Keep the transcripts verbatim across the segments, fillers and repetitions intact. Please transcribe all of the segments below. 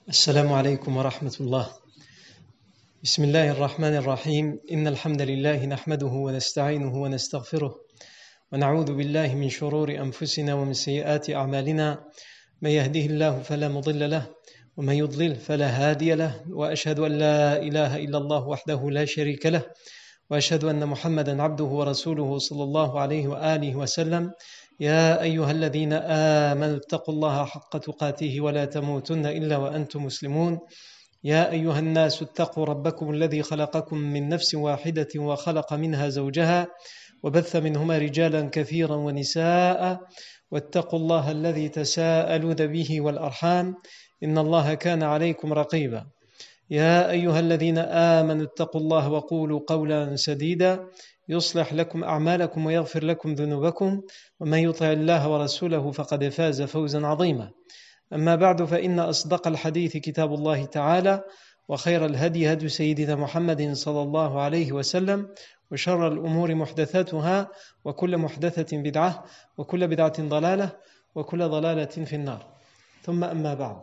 السلام عليكم ورحمة الله. بسم الله الرحمن الرحيم. إن الحمد لله نحمده ونستعينه ونستغفره ونعوذ بالله من شرور أنفسنا ومن سيئات أعمالنا. من يهده الله فلا مضل له ومن يضلل فلا هادي له، وأشهد أن لا إله إلا الله وحده لا شريك له، وأشهد أن محمدا عبده ورسوله صلى الله عليه وآله وسلم. يا أيها الذين آمنوا اتقوا الله حق تقاته ولا تموتن إلا وأنتم مسلمون. يا أيها الناس اتقوا ربكم الذي خلقكم من نفس واحدة وخلق منها زوجها وبث منهما رجالا كثيرا ونساء، واتقوا الله الذي تساءلون به والأرحام إن الله كان عليكم رقيبا. يا أيها الذين آمنوا اتقوا الله وقولوا قولا سديدا يصلح لكم أعمالكم ويغفر لكم ذنوبكم، ومن يطع الله ورسوله فقد فاز فوزا عظيما. أما بعد، فإن أصدق الحديث كتاب الله تعالى، وخير الهدي هدي سيدنا محمد صلى الله عليه وسلم، وشر الأمور محدثاتها، وكل محدثة بدعة، وكل بدعة ضلالة، وكل ضلالة في النار. ثم أما بعد.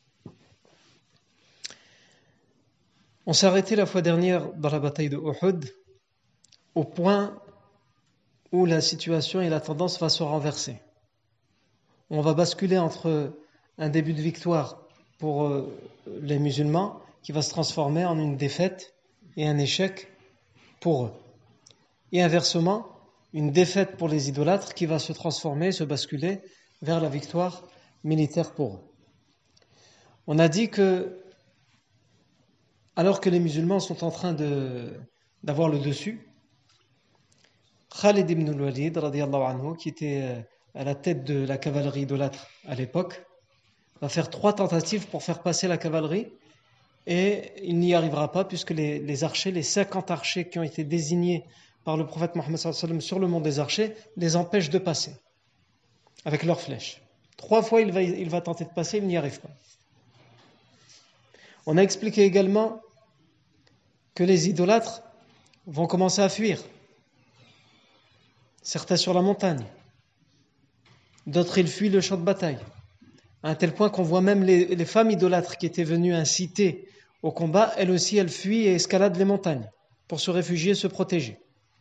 On s'est arrêté la fois dernière dans la bataille de Uhud au point où la situation et la tendance va se renverser. On va basculer entre un début de victoire pour les musulmans qui va se transformer en une défaite et un échec pour eux. Et inversement, une défaite pour les idolâtres qui va se transformer, se basculer vers la victoire militaire pour eux. On a dit que alors que les musulmans sont en train de, d'avoir le dessus, Khalid ibn al-Walid, radiyallahu anhu, qui était à la tête de la cavalerie idolâtre à l'époque, va faire trois tentatives pour faire passer la cavalerie, et il n'y arrivera pas puisque les, les archers, les cinquante archers qui ont été désignés par le prophète Mohammed sallallahu alayhi wa sallam sur le mont des archers, les empêchent de passer avec leurs flèches. Trois fois il va, il va tenter de passer, il n'y arrive pas. On a expliqué également que les idolâtres vont commencer à fuir. Certains sur la montagne, d'autres ils fuient le champ de bataille, à un tel point qu'on voit même les, les femmes idolâtres qui étaient venues inciter au combat, elles aussi elles fuient et escaladent les montagnes pour se réfugier, se protéger.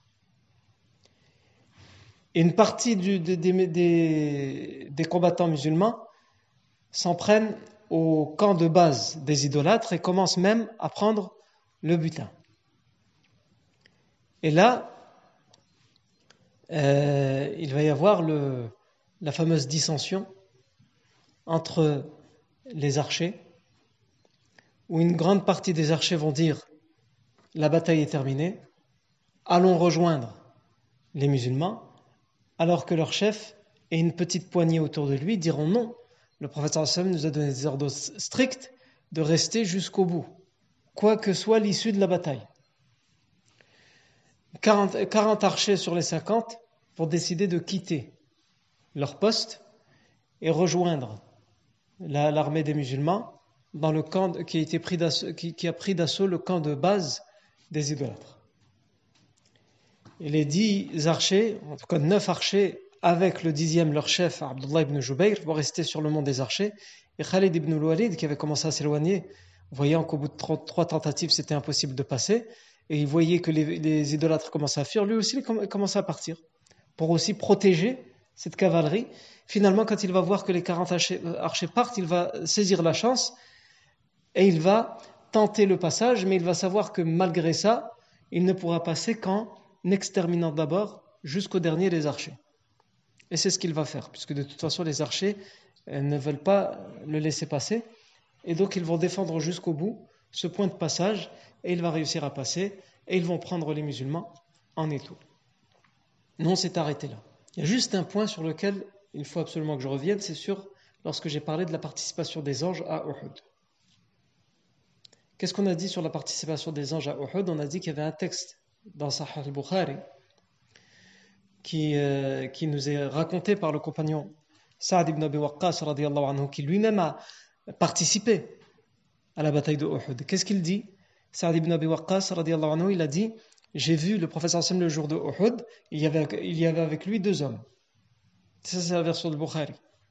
Et une partie du, des, des, des combattants musulmans s'en prennent au camp de base des idolâtres et commencent même à prendre le butin. Et là, euh, il va y avoir le, la fameuse dissension entre les archers, où une grande partie des archers vont dire « la bataille est terminée, allons rejoindre les musulmans », alors que leur chef et une petite poignée autour de lui diront « non, le prophète sallallahu alayhi wa sallam nous a donné des ordres stricts de rester jusqu'au bout, quoi que soit l'issue de la bataille. » quarante, quarante archers sur les cinquante pour décider de quitter leur poste et rejoindre la, l'armée des musulmans dans le camp qui a, été pris d'assaut, qui, qui a pris d'assaut le camp de base des idolâtres. Et les dix archers, en tout cas neuf archers, avec le dixième, leur chef, Abdullah ibn Jubayr, vont rester sur le mont des archers. Et Khalid ibn al-Walid, qui avait commencé à s'éloigner, voyant qu'au bout de trois tentatives, c'était impossible de passer, et il voyait que les, les idolâtres commençaient à fuir, lui aussi il commençait à partir, pour aussi protéger cette cavalerie. Finalement, quand il va voir que les quarante archers partent, il va saisir la chance, et il va tenter le passage, mais il va savoir que malgré ça, il ne pourra passer qu'en exterminant d'abord jusqu'au dernier des archers. Et c'est ce qu'il va faire, puisque de toute façon les archers ne veulent pas le laisser passer, et donc ils vont défendre jusqu'au bout ce point de passage, et il va réussir à passer, et ils vont prendre les musulmans en étau. Nous, on s'est arrêté là. Il y a juste un point sur lequel il faut absolument que je revienne, c'est sur lorsque j'ai parlé de la participation des anges à Uhud. Qu'est-ce qu'on a dit sur la participation des anges à Uhud? On a dit qu'il y avait un texte dans Sahih al-Bukhari qui, euh, qui nous est raconté par le compagnon Sa'd ibn Abi Waqqas radiyallahu anhu, qui lui-même a participé à la bataille de Uhud. Qu'est-ce qu'il dit? Sa'd ibn Abi Waqqas radiyallahu anhu, il a dit « J'ai vu le prophète sallallahu alayhi wa sallam le jour de Uhud, il y avait, il y avait avec lui deux hommes. » Ça, c'est la version de Bukhari.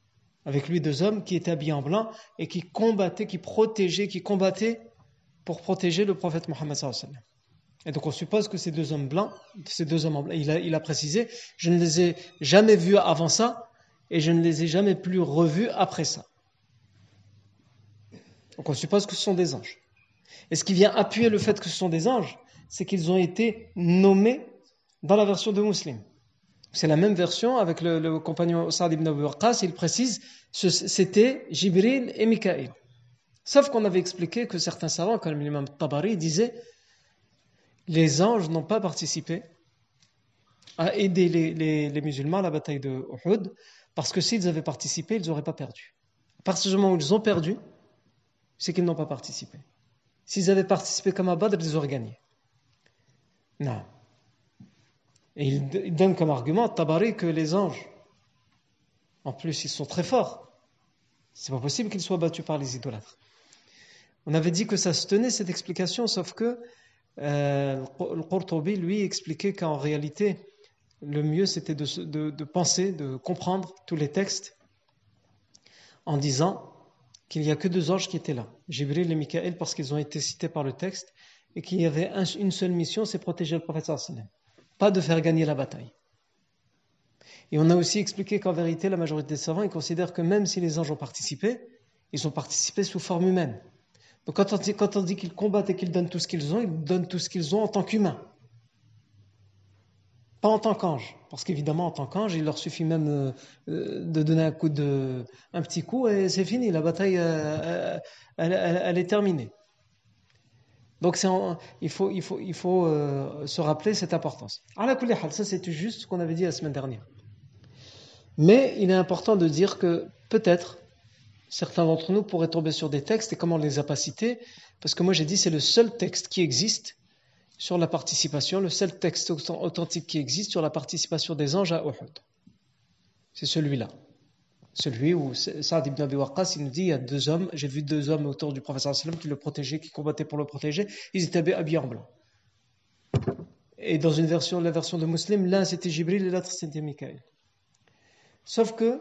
avec lui deux hommes qui étaient habillés en blanc et qui combattaient, qui protégeaient, qui combattaient pour protéger le prophète Mohammed sallallahu alayhi wa sallam. Et donc on suppose que ces deux hommes blancs, ces deux hommes en blanc, il a, il a précisé, je ne les ai jamais vus avant ça et je ne les ai jamais plus revus après ça. Donc on suppose que ce sont des anges. Et ce qui vient appuyer le fait que ce sont des anges, c'est qu'ils ont été nommés dans la version de Muslim. C'est la même version avec le, le compagnon Sa'd ibn Abi Waqqas, il précise, c'était Jibril et Mikaïl. Sauf qu'on avait expliqué que certains savants, comme l'imam Tabari, disaient les anges n'ont pas participé à aider les, les, les musulmans à la bataille de Uhud, parce que s'ils avaient participé, ils n'auraient pas perdu. À partir du moment où ils ont perdu, c'est qu'ils n'ont pas participé. S'ils avaient participé comme à Badr, ils auraient gagné. Non. Et il, il donne comme argument, Tabari, que les anges, en plus, ils sont très forts. C'est pas possible qu'ils soient battus par les idolâtres. On avait dit que ça se tenait, cette explication, sauf que euh, le Qurtubi, lui, expliquait qu'en réalité, le mieux, c'était de, de, de penser, de comprendre tous les textes en disant qu'il n'y a que deux anges qui étaient là, Jibril et Mikaël, parce qu'ils ont été cités par le texte, et qu'il y avait un, une seule mission, c'est protéger le prophète sallallahu alayhi wa sallam, pas de faire gagner la bataille. Et on a aussi expliqué qu'en vérité, la majorité des savants, ils considèrent que même si les anges ont participé, ils ont participé sous forme humaine. Donc quand on dit, quand on dit qu'ils combattent et qu'ils donnent tout ce qu'ils ont, ils donnent tout ce qu'ils ont en tant qu'humains. Pas en tant qu'ange. Parce qu'évidemment, en tant qu'ange, il leur suffit même euh, de donner un coup de, un petit coup et c'est fini. La bataille, euh, elle, elle, elle est terminée. Donc c'est en, il faut, il faut, il faut euh, se rappeler cette importance. Ala kulli hal, ça c'était juste ce qu'on avait dit la semaine dernière. Mais il est important de dire que peut-être certains d'entre nous pourraient tomber sur des textes, et comme on ne les a pas cités, parce que moi j'ai dit c'est le seul texte qui existe sur la participation, le seul texte authentique qui existe sur la participation des anges à Uhud. C'est celui-là. Celui où Sa'd ibn Abi Waqqas, il nous dit, il y a deux hommes, j'ai vu deux hommes autour du prophète sallallahu alayhi wa sallam qui le protégeaient, qui combattaient pour le protéger, ils étaient habillés en blanc. Et dans une version, la version de Muslim, l'un c'était Jibril et l'autre c'était Mikaël. Sauf que,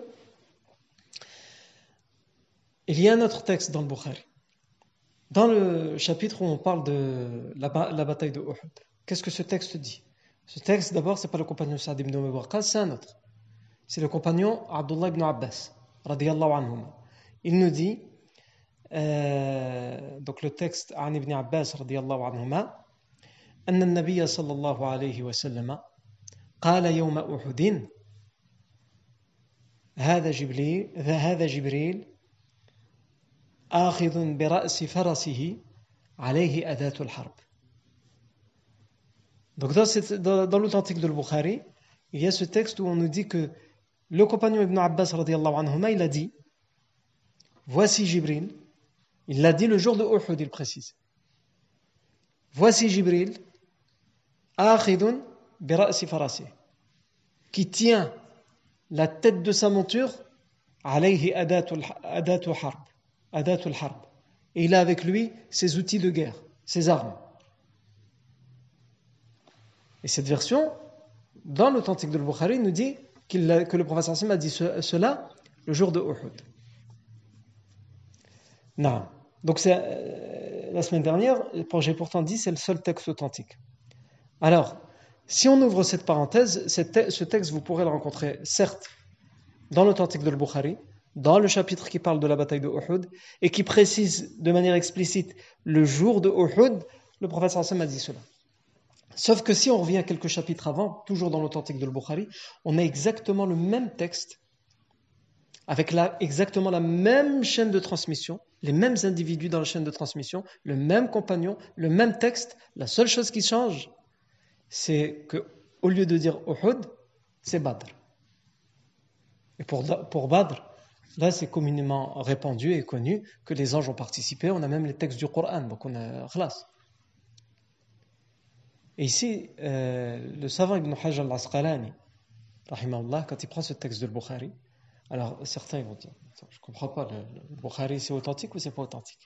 il y a un autre texte dans le Bukhari. Dans le chapitre où on parle de la, la bataille de Uhud, qu'est-ce que ce texte dit? Ce texte, d'abord, ce n'est pas le compagnon Sa'd ibn Abi Waqqas, c'est un autre. C'est le compagnon Abdullah ibn Abbas, radiyallahu anhuma. Il nous dit, euh, donc le texte An ibn Abbas, radiyallahu anhuma, أن النبي صلى الله عليه وسلم قال يوم أحد هذا جبريل هذا جبريل آخذ برأس فرسه عليه أداة الحرب. Donc dans, cette, dans, dans l'authentique de Bukhari, il y a ce texte où on nous dit que le compagnon Ibn Abbas radiyallahu anhuma, il a dit, voici Jibril, il l'a dit le jour de Uhud, il précise. Voici Jibril, akhidun bi ra'si farasi, qui tient la tête de sa monture, alayhi adatul harb. Adatul harb. Et il a avec lui ses outils de guerre, ses armes. Et cette version, dans l'authentique de Bukhari, nous dit qu'il a, que le prophète sallallahu alayhi wa sallam a dit ce, cela le jour de Uhud. Non. Donc c'est, euh, la semaine dernière, j'ai pourtant dit c'est le seul texte authentique. Alors, si on ouvre cette parenthèse, cette, ce texte, vous pourrez le rencontrer, certes, dans l'authentique de Bukhari, dans le chapitre qui parle de la bataille de Uhud, et qui précise de manière explicite le jour de Uhud, le prophète sallallahu alayhi wa sallam a dit cela. Sauf que si on revient quelques chapitres avant, toujours dans l'authentique de Bukhari, on a exactement le même texte, avec la, exactement la même chaîne de transmission, les mêmes individus dans la chaîne de transmission, le même compagnon, le même texte. La seule chose qui change, c'est qu'au lieu de dire Uhud, c'est Badr. Et pour, pour Badr, là c'est communément répandu et connu que les anges ont participé. On a même les textes du Coran, donc on a khlas. Et ici, euh, le savant Ibn Hajar al-Asqalani, rahimahullah, quand il prend ce texte de Bukhari, alors certains ils vont dire, je ne comprends pas, le, le Bukhari c'est authentique ou c'est pas authentique?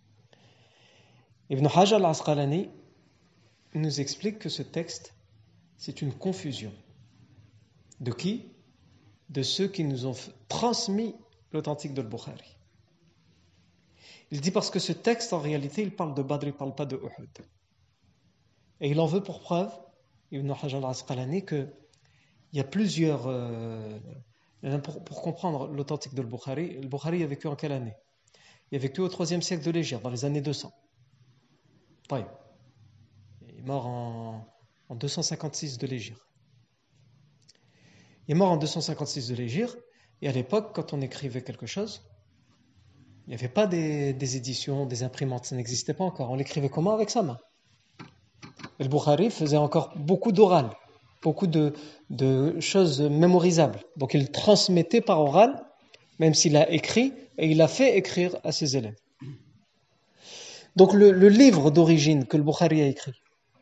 Ibn Hajar al-Asqalani nous explique que ce texte, c'est une confusion. De qui? De ceux qui nous ont transmis l'authentique de Bukhari. Il dit parce que ce texte, en réalité, il parle de Badr, il ne parle pas de Uhud. Et il en veut pour preuve, Ibn Hajar al-Asqalani, qu'il y a plusieurs... Euh, pour, pour comprendre l'authentique de Bukhari, le Bukhari a vécu en quelle année? Il a vécu au troisième siècle de l'Hégire, dans les années deux cents. Il est mort en, en deux cent cinquante-six de l'Hégire. Il est mort en deux cent cinquante-six de l'Hégire, et à l'époque, quand on écrivait quelque chose, il n'y avait pas des, des éditions, des imprimantes, ça n'existait pas encore. On l'écrivait comment? Avec sa main. Et le Bukhari faisait encore beaucoup d'oral, beaucoup de, de choses mémorisables. Donc il transmettait par oral, même s'il a écrit, et il a fait écrire à ses élèves. Donc le, le livre d'origine que le Bukhari a écrit,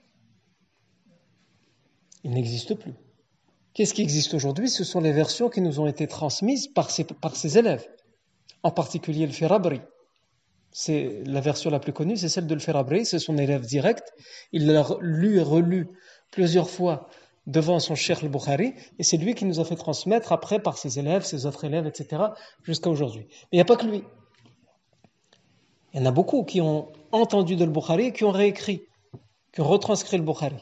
il n'existe plus. Qu'est-ce qui existe aujourd'hui? Ce sont les versions qui nous ont été transmises par ses, par ses élèves. En particulier le Firabri. C'est la version la plus connue, c'est celle de le Firabri, c'est son élève direct. Il l'a lu et relu plusieurs fois devant son cheikh al-Bukhari, et c'est lui qui nous a fait transmettre après par ses élèves, ses autres élèves, et cetera, jusqu'à aujourd'hui. Mais il n'y a pas que lui. Il y en a beaucoup qui ont entendu de al-Bukhari et qui ont réécrit, qui ont retranscrit le Bukhari.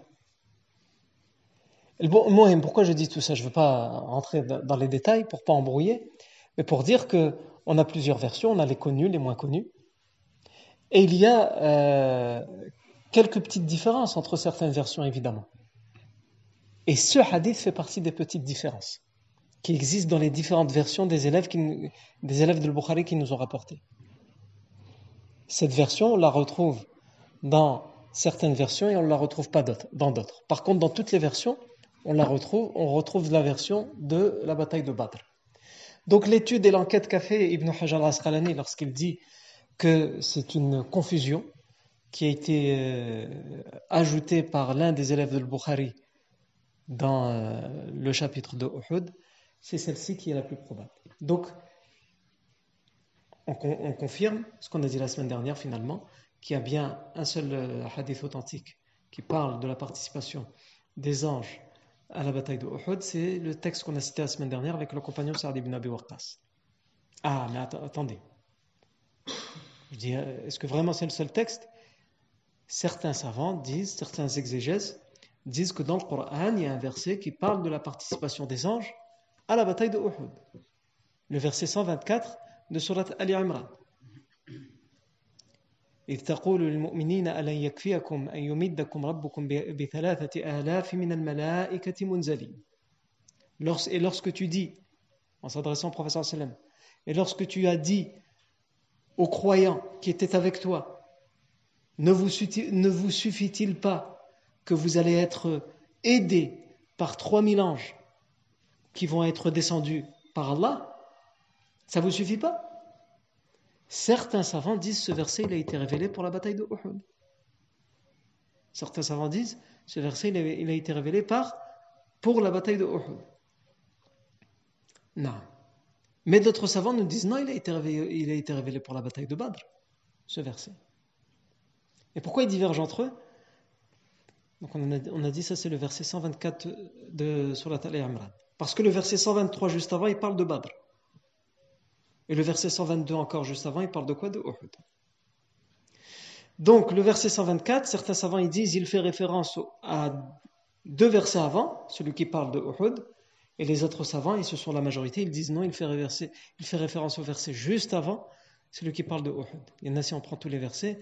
Moi, pourquoi je dis tout ça? Je ne veux pas rentrer dans les détails pour ne pas embrouiller, mais pour dire qu'on a plusieurs versions, on a les connues, les moins connues. Et il y a euh, quelques petites différences entre certaines versions, évidemment. Et ce hadith fait partie des petites différences qui existent dans les différentes versions des élèves, qui, des élèves de Bukhari qui nous ont rapporté. Cette version, on la retrouve dans certaines versions et on ne la retrouve pas d'autres, dans d'autres. Par contre, dans toutes les versions, on la retrouve, on retrouve la version de la bataille de Badr. Donc l'étude et l'enquête qu'a fait Ibn Hajar al-Asqalani lorsqu'il dit que c'est une confusion qui a été euh, ajoutée par l'un des élèves de Bukhari dans euh, le chapitre de Uhud, c'est celle-ci qui est la plus probable. Donc, on, on confirme ce qu'on a dit la semaine dernière finalement, qu'il y a bien un seul euh, hadith authentique qui parle de la participation des anges à la bataille de Uhud, c'est le texte qu'on a cité la semaine dernière avec le compagnon Sa'd ibn Abi Waqqas. Ah, mais att- attendez. Je dis, est-ce que vraiment c'est le seul texte? Certains savants disent, certains exégèses disent que dans le Coran, il y a un verset qui parle de la participation des anges à la bataille de Uhud. Le verset cent vingt-quatre de Surat Ali Imran. إذ تقول للمؤمنين ألن يكفيكم أن يمدكم ربكم بثلاثة آلاف من الملائكة منزلين. Et lorsque tu dis, en s'adressant au prophète sallam, et lorsque tu as dit aux croyants qui étaient avec toi, ne vous, ne vous suffit-il pas que vous allez être aidés par trois mille anges qui vont être descendus par Allah? Ça vous suffit pas? Certains savants disent ce verset il a été révélé pour la bataille de Uhud. Certains savants disent ce verset il a, il a été révélé par pour la bataille de Uhud. Non. Mais d'autres savants nous disent non, il a été révélé, il a été révélé pour la bataille de Badr, ce verset. Et pourquoi ils divergent entre eux? Donc on a, on a dit ça c'est le verset cent vingt-quatre de Surat Al-Imran. Parce que le verset cent vingt-trois juste avant, il parle de Badr. Et le verset cent vingt-deux encore juste avant, il parle de quoi? De Uhud. Donc le verset cent vingt-quatre, certains savants ils disent, il fait référence à deux versets avant, celui qui parle de Uhud, et les autres savants, et ce sont la majorité, ils disent non, il fait, réverser, il fait référence au verset juste avant, celui qui parle de Uhud. Il y en a, si on prend tous les versets,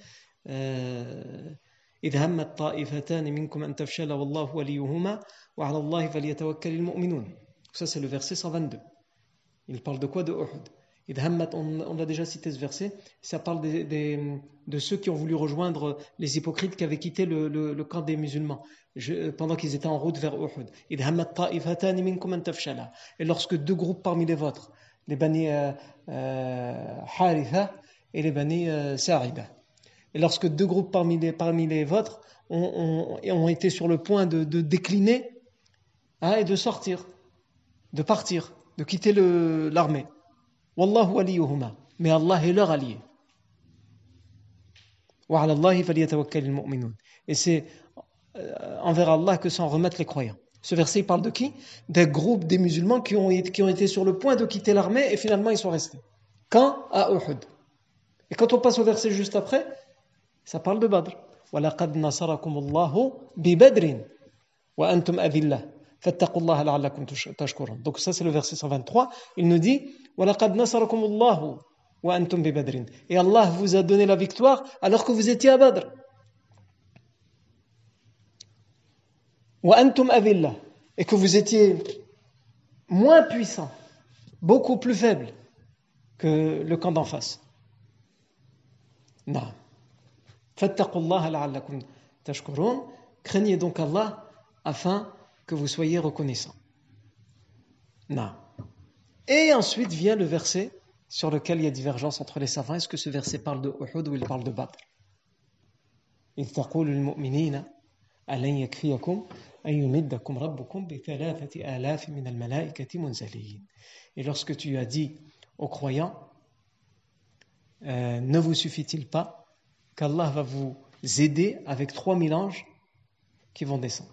إذ همت طائفتان منكم أن تفشل والله وليهما وعلى الله فليتوكل المؤمنون. Ça c'est le verset cent vingt-deux. Il parle de quoi? De Uhud. On, on l'a déjà cité ce verset, ça parle des, des, de ceux qui ont voulu rejoindre les hypocrites qui avaient quitté le, le, le camp des musulmans je, pendant qu'ils étaient en route vers Uhud. Et lorsque deux groupes parmi les vôtres, les Bani euh, euh, Haritha et les Bani euh, Sa'ida, et lorsque deux groupes parmi les, parmi les vôtres ont, ont, ont été sur le point de, de décliner hein, et de sortir, de partir, de quitter le, l'armée. Wallahu waliyuhuma, mais Allah est leur allié. Wa ala Allahi falyatawakkalul mu'minun. Et c'est envers Allah que s'en remettent les croyants. Ce verset il parle de qui? Des groupes des musulmans qui ont, qui ont été sur le point de quitter l'armée et finalement ils sont restés. Quand? À Uhud. Et quand on passe au verset juste après, ça parle de Badr. وَلَقَدْ نَصَرَكُمُ اللَّهُ بِبَدْرٍ وَأَنْتُمْ أَذِلَّةٌ فَاتَّقُوا اللَّهَ لَعَلَّكُمْ تَشْكُرُونَ. Donc ça c'est le verset cent vingt-trois. Il nous dit وَلَقَدْ نَصَرَكُمُ اللَّهُ وَأَنْتُمْ بِبَدْرٍ. Et Allah vous a donné la victoire alors que vous étiez à Badr. وَأَنْتُمْ أَذِلَّةٌ. Et que vous étiez moins puissant, beaucoup plus faible que le camp d'en face. Non. فَاتَّقُوا اللَّهَ لَعَلَّكُمْ تَشْكُرُونَ. Craignez donc Allah afin que vous soyez reconnaissants. Non. Et ensuite vient le verset sur lequel il y a divergence entre les savants. Est-ce que ce verset parle de Uhud ou il parle de Badr? إِذْ تَقُولُ الْمُؤْمِنِينَ أَلَنْ يَكْفِيَكُمْ أَنْ يُمِدَّكُمْ رَبُّكُمْ بِثَلَاثَةِ آلَافٍ مِنَ الْمَلَائِكَةِ مُنْزَلِينَ. Et lorsque tu as dit aux croyants, euh, ne vous suffit-il pas qu'Allah va vous aider avec trois mille anges qui vont descendre?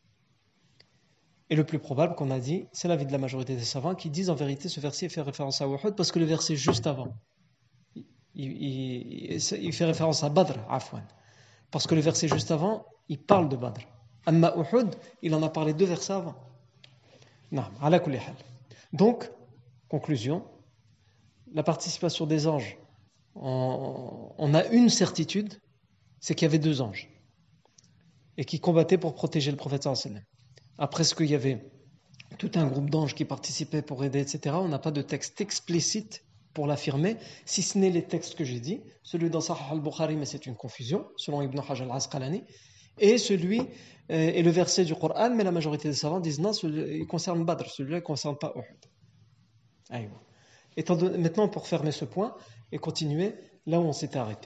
Et le plus probable qu'on a dit, c'est l'avis de la majorité des savants qui disent en vérité ce verset fait référence à Uhud parce que le verset juste avant, il, il, il fait référence à Badr, afwan. Parce que le verset juste avant, il parle de Badr. Amma Uhud, il en a parlé deux versets avant. Non, ala kulli hal. Donc, conclusion, la participation des anges, on, on a une certitude, c'est qu'il y avait deux anges et qui combattaient pour protéger le prophète sallallahu alayhi wa sallam. Après ce qu'il y avait tout un groupe d'anges qui participaient pour aider, et cetera, on n'a pas de texte explicite pour l'affirmer, si ce n'est les textes que j'ai dit, celui dans Sahih al-Bukhari, mais c'est une confusion, selon Ibn Hajar al-Asqalani, et celui, euh, et le verset du Coran, mais la majorité des savants disent non, celui, il concerne Badr, celui-là ne concerne pas Uhud. Étant donné, maintenant, pour fermer ce point et continuer là où on s'était arrêté.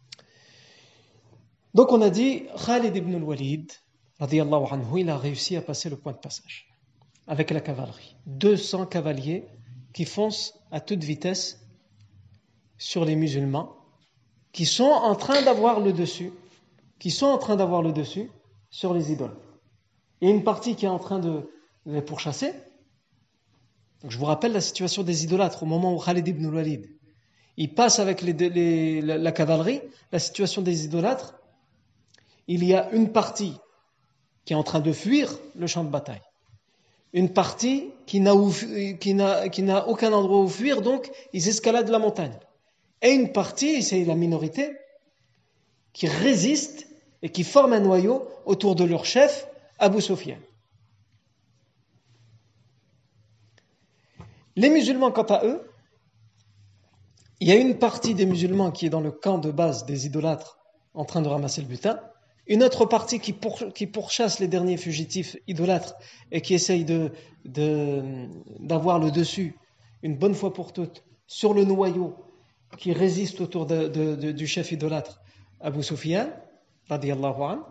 Donc on a dit, Khalid ibn al-Walid, radiyallahu anhu, il a réussi à passer le point de passage avec la cavalerie. deux cents cavaliers qui foncent à toute vitesse sur les musulmans, qui sont en train d'avoir le dessus, qui sont en train d'avoir le dessus sur les idoles. Il y a une partie qui est en train de les pourchasser. Donc je vous rappelle la situation des idolâtres au moment où Khalid ibn al-Walid il passe avec les, les, la, la cavalerie, la situation des idolâtres. Il y a une partie qui est en train de fuir le champ de bataille. Une partie qui n'a, où, qui n'a, qui n'a aucun endroit où fuir, donc ils escaladent la montagne. Et une partie, c'est la minorité, qui résiste et qui forme un noyau autour de leur chef, Abu Sufyan. Les musulmans, quant à eux, il y a une partie des musulmans qui est dans le camp de base des idolâtres en train de ramasser le butin, une autre partie qui, pour, qui pourchasse les derniers fugitifs idolâtres et qui essaye de, de, d'avoir le dessus, une bonne fois pour toutes, sur le noyau qui résiste autour de, de, de, du chef idolâtre Abu Sufyan, radiyallahu anhu.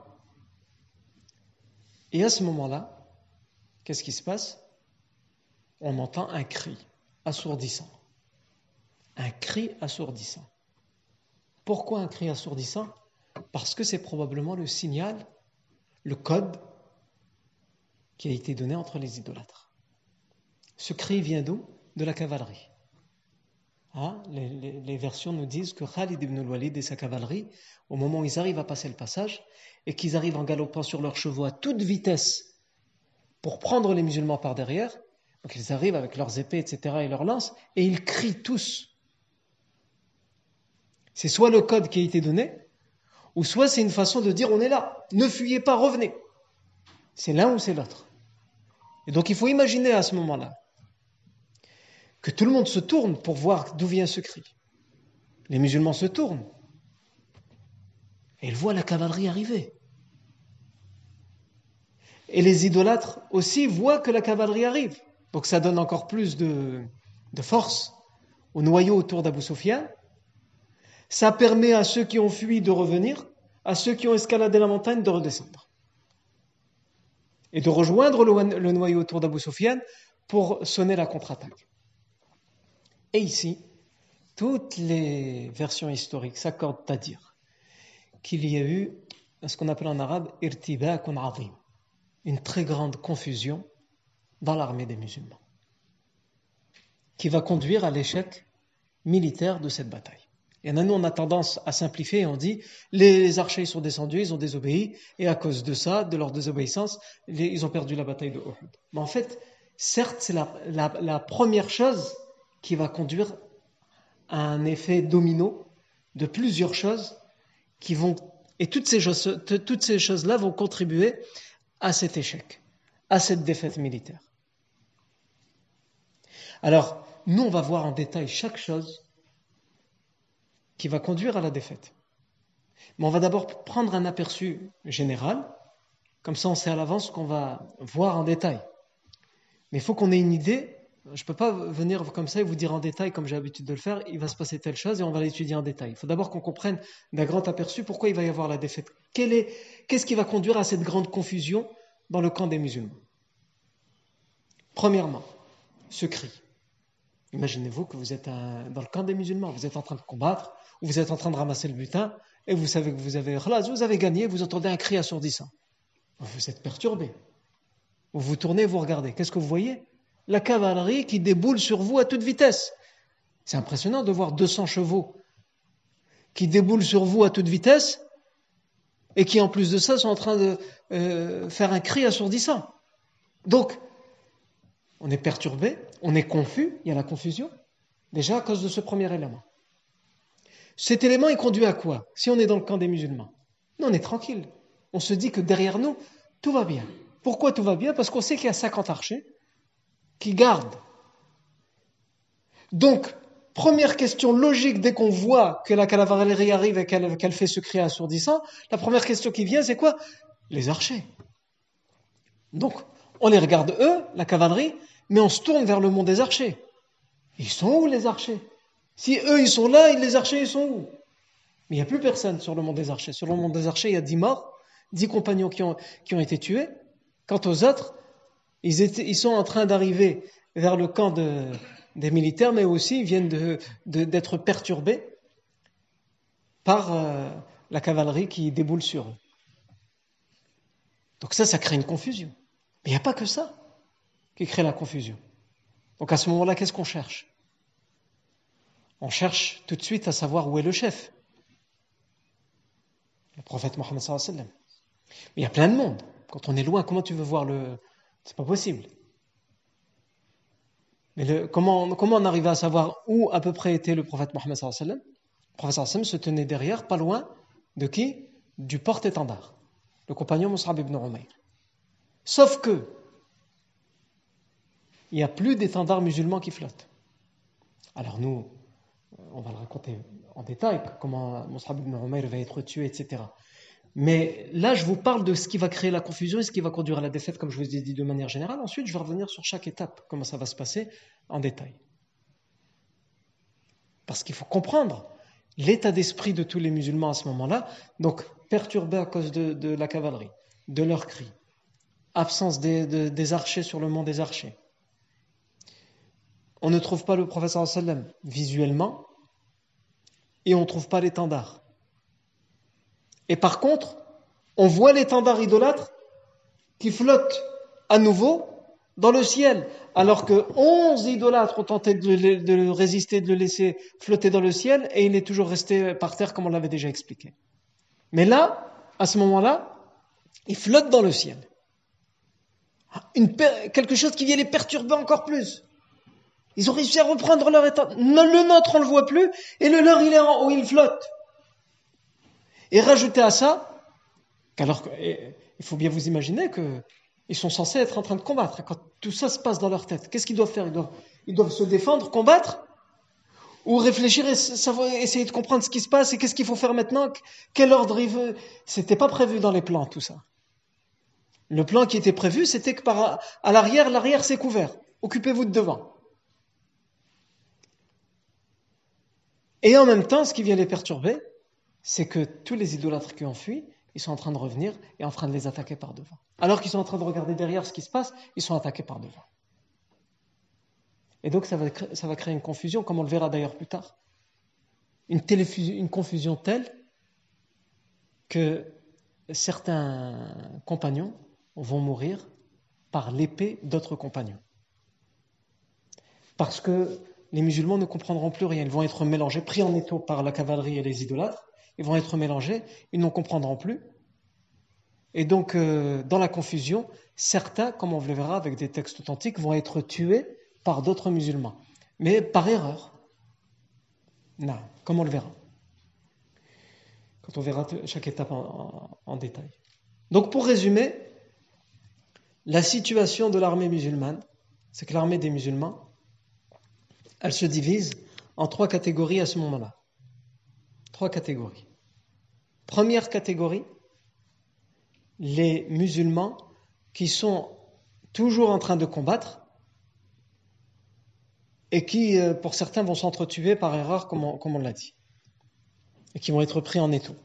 Et à ce moment-là, qu'est-ce qui se passe? On entend un cri assourdissant. Un cri assourdissant. Pourquoi un cri assourdissant? Parce que c'est probablement le signal, le code qui a été donné entre les idolâtres. Ce cri vient d'où? De la cavalerie. Hein? Les, les, les versions nous disent que Khalid ibn al-Walid et sa cavalerie, au moment où ils arrivent à passer le passage, et qu'ils arrivent en galopant sur leurs chevaux à toute vitesse pour prendre les musulmans par derrière, donc ils arrivent avec leurs épées, et cetera, et leurs lances, et ils crient tous. C'est soit le code qui a été donné, ou soit c'est une façon de dire on est là, ne fuyez pas, revenez. C'est l'un ou c'est l'autre. Et donc il faut imaginer à ce moment-là que tout le monde se tourne pour voir d'où vient ce cri. Les musulmans se tournent et ils voient la cavalerie arriver. Et les idolâtres aussi voient que la cavalerie arrive. Donc ça donne encore plus de, de force au noyau autour d'Abu Sufyan. Ça permet à ceux qui ont fui de revenir, à ceux qui ont escaladé la montagne de redescendre. Et de rejoindre le, le noyau autour d'Abu Sufyan pour sonner la contre-attaque. Et ici, toutes les versions historiques s'accordent à dire qu'il y a eu ce qu'on appelle en arabe « irtibakun azim », une très grande confusion dans l'armée des musulmans, qui va conduire à l'échec militaire de cette bataille. Et nous, on a tendance à simplifier et on dit les archers sont descendus, ils ont désobéi, et à cause de ça, de leur désobéissance, les, ils ont perdu la bataille de Uhud. Mais en fait, certes, c'est la, la, la première chose qui va conduire à un effet domino de plusieurs choses qui vont, et toutes ces choses, toutes ces choses-là vont contribuer à cet échec, à cette défaite militaire. Alors, nous, on va voir en détail chaque chose qui va conduire à la défaite. Mais on va d'abord prendre un aperçu général, comme ça on sait à l'avance ce qu'on va voir en détail. Mais il faut qu'on ait une idée. Je ne peux pas venir comme ça et vous dire en détail, comme j'ai l'habitude de le faire, il va se passer telle chose et on va l'étudier en détail. Il faut d'abord qu'on comprenne d'un grand aperçu pourquoi il va y avoir la défaite. Quelle est, qu'est-ce qui va conduire à cette grande confusion dans le camp des musulmans? Premièrement, ce cri. Imaginez-vous que vous êtes un, dans le camp des musulmans, vous êtes en train de combattre, ou vous êtes en train de ramasser le butin, et vous savez que vous avez, vous avez gagné, vous entendez un cri assourdissant. Vous êtes perturbé. Vous vous tournez, vous regardez. Qu'est-ce que vous voyez? La cavalerie qui déboule sur vous à toute vitesse. C'est impressionnant de voir deux cents chevaux qui déboulent sur vous à toute vitesse et qui, en plus de ça, sont en train de euh, faire un cri assourdissant. Donc, on est perturbé, on est confus, il y a la confusion, déjà à cause de ce premier élément. Cet élément, il conduit à quoi? Si on est dans le camp des musulmans, nous, on est tranquille. On se dit que derrière nous, tout va bien. Pourquoi tout va bien? Parce qu'on sait qu'il y a cinquante archers qui gardent. Donc, première question logique, dès qu'on voit que la cavalerie arrive et qu'elle, qu'elle fait ce cri assourdissant, la première question qui vient, c'est quoi? Les archers. Donc, on les regarde eux, la cavalerie, mais on se tourne vers le monde des archers. Ils sont où les archers? Si eux, ils sont là, les archers, ils sont où? Mais il n'y a plus personne sur le monde des archers. Sur le monde des archers, il y a dix morts, dix compagnons qui ont, qui ont été tués. Quant aux autres, ils, étaient, ils sont en train d'arriver vers le camp de, des militaires, mais aussi ils viennent de, de, d'être perturbés par euh, la cavalerie qui déboule sur eux. Donc ça, ça crée une confusion. Mais il n'y a pas que ça qui crée la confusion. Donc à ce moment-là, qu'est-ce qu'on cherche? On cherche tout de suite à savoir où est le chef. Le prophète Mohammed sallallahu alayhi wa sallam. Mais il y a plein de monde. Quand on est loin, comment tu veux voir le... C'est pas possible. Mais le... comment, comment on arrive à savoir où à peu près était le prophète Mohammed sallallahu alayhi wa sallam? Le prophète sallallahu alayhi wa sallam se tenait derrière, pas loin de qui? Du porte-étendard. Le compagnon Mus'ab ibn Umayr. Sauf que il n'y a plus d'étendard musulman qui flotte. Alors nous, on va le raconter en détail, comment Mus'ab ibn Umayr va être tué, et cetera. Mais là, je vous parle de ce qui va créer la confusion et ce qui va conduire à la défaite, comme je vous ai dit de manière générale. Ensuite, je vais revenir sur chaque étape, comment ça va se passer en détail. Parce qu'il faut comprendre l'état d'esprit de tous les musulmans à ce moment-là, donc perturbés à cause de, de la cavalerie, de leurs cris, absence des, de, des archers sur le mont des archers. On ne trouve pas le prophète sallallahu alayhi wa sallam visuellement et on ne trouve pas l'étendard. Et par contre, on voit l'étendard idolâtre qui flotte à nouveau dans le ciel, alors que onze idolâtres ont tenté de le, de le résister, de le laisser flotter dans le ciel, et il est toujours resté par terre comme on l'avait déjà expliqué. Mais là, à ce moment-là, il flotte dans le ciel. Une, quelque chose qui vient les perturber encore plus. Ils ont réussi à reprendre leur état. Le nôtre, on ne le voit plus, et le leur, il est en haut, il flotte. Et rajouter à ça, qu'alors, il faut bien vous imaginer qu'ils sont censés être en train de combattre. Quand tout ça se passe dans leur tête, qu'est-ce qu'ils doivent faire? Ils doivent, ils doivent se défendre, combattre, ou réfléchir et savoir, essayer de comprendre ce qui se passe et qu'est-ce qu'il faut faire maintenant, quel ordre il veut. C'était pas prévu dans les plans, tout ça. Le plan qui était prévu, c'était que par, à l'arrière, l'arrière c'est couvert. Occupez-vous de devant. Et en même temps, ce qui vient les perturber, c'est que tous les idolâtres qui ont fui, ils sont en train de revenir et en train de les attaquer par devant. Alors qu'ils sont en train de regarder derrière ce qui se passe, ils sont attaqués par devant. Et donc ça va, ça va créer une confusion, comme on le verra d'ailleurs plus tard. Une, téléfusion, une confusion telle que certains compagnons vont mourir par l'épée d'autres compagnons. Parce que les musulmans ne comprendront plus rien. Ils vont être mélangés, pris en étau par la cavalerie et les idolâtres. Ils vont être mélangés, ils n'en comprendront plus. Et donc, euh, dans la confusion, certains, comme on le verra avec des textes authentiques, vont être tués par d'autres musulmans. Mais par erreur. Non, comme on le verra. Quand on verra chaque étape en, en, en détail. Donc, pour résumer, la situation de l'armée musulmane, c'est que l'armée des musulmans, elle se divise en trois catégories à ce moment-là. Trois catégories. Première catégorie, les musulmans qui sont toujours en train de combattre et qui, pour certains, vont s'entretuer par erreur, comme on, comme on l'a dit, et qui vont être pris en étau.